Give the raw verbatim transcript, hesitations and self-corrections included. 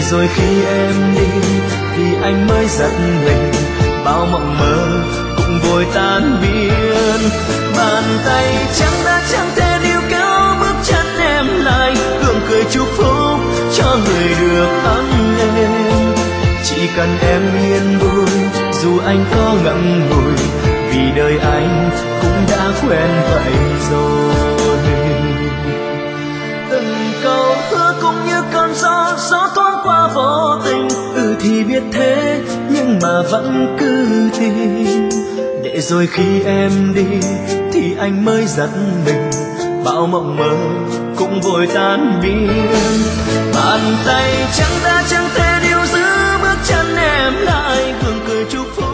rồi khi em đi thì anh mới giật mình, bao mộng mơ cũng vội tan biến. Bàn tay trắng đã chẳng thể níu kéo bước chân em lại, gượng cười chúc phúc cho người được ấm êm. Chỉ cần em yên vui dù anh có ngậm ngùi, vì đời anh cũng đã quen vậy rồi. Từng câu hứa cũng như cơn gió, gió thoáng qua vô tình. Ừ thì biết thế nhưng mà vẫn cứ tin, để rồi khi em đi thì anh mới giật mình, bao mộng mơ cũng vội tan biến. Bàn tay trắng đã chẳng thể níu giữ bước chân em lại, gượng cười chúc phúc